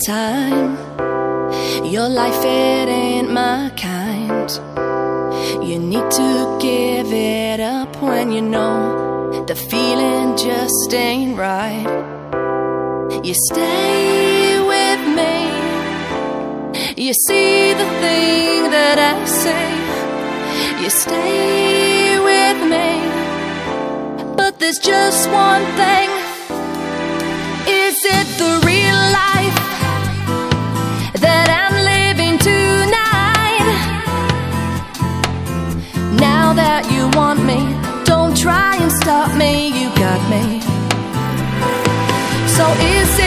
time. Your life, it ain't my kind. You need to give it up when you know the feeling just ain't right. You stay with me. You see the thing that I say. You stay with me. But there's just one thing. Is it the real life that I'm living tonight? Now that you want me, don't try and stop me, you got me. So is